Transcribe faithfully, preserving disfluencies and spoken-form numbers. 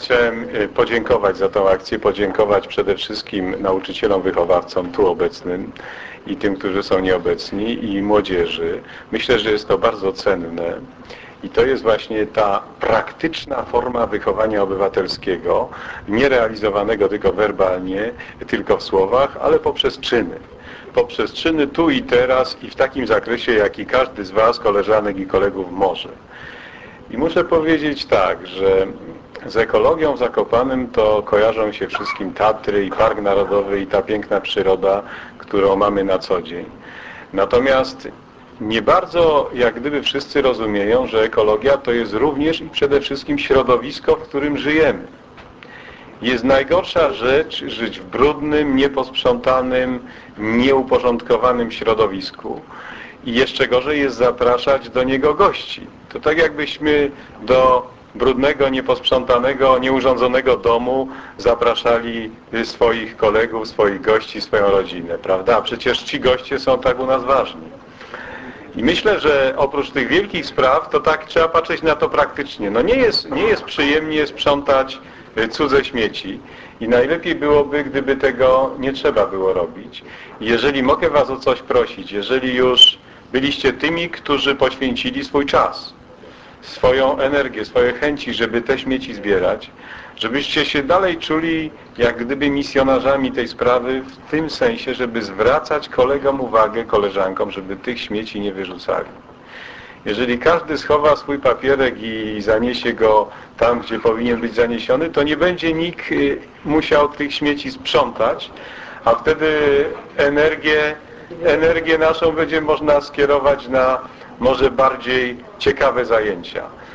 chciałem podziękować za tą akcję, podziękować przede wszystkim nauczycielom, wychowawcom tu obecnym i tym, którzy są nieobecni, i młodzieży. Myślę, że jest to bardzo cenne i to jest właśnie ta praktyczna forma wychowania obywatelskiego, nie realizowanego tylko werbalnie, tylko w słowach, ale poprzez czyny. Poprzez czyny tu i teraz i w takim zakresie, jaki każdy z Was, koleżanek i kolegów, może. I muszę powiedzieć tak, że z ekologią w Zakopanem to kojarzą się wszystkim Tatry i Park Narodowy i ta piękna przyroda, którą mamy na co dzień. Natomiast nie bardzo jak gdyby wszyscy rozumieją, że ekologia to jest również i przede wszystkim środowisko, w którym żyjemy. Jest najgorsza rzecz żyć w brudnym, nieposprzątanym, nieuporządkowanym środowisku. I jeszcze gorzej jest zapraszać do niego gości. To tak jakbyśmy do brudnego, nieposprzątanego, nieurządzonego domu zapraszali swoich kolegów, swoich gości, swoją rodzinę, prawda? A przecież ci goście są tak u nas ważni. I myślę, że oprócz tych wielkich spraw, to tak trzeba patrzeć na to praktycznie. No nie jest, nie jest przyjemnie sprzątać cudze śmieci i najlepiej byłoby, gdyby tego nie trzeba było robić. Jeżeli mogę Was o coś prosić, jeżeli już byliście tymi, którzy poświęcili swój czas, swoją energię, swoje chęci, żeby te śmieci zbierać, żebyście się dalej czuli jak gdyby misjonarzami tej sprawy w tym sensie, żeby zwracać kolegom uwagę, koleżankom, żeby tych śmieci nie wyrzucali. Jeżeli każdy schowa swój papierek i zaniesie go tam, gdzie powinien być zaniesiony, to nie będzie nikt musiał tych śmieci sprzątać, a wtedy energię, energię naszą będzie można skierować na może bardziej ciekawe zajęcia.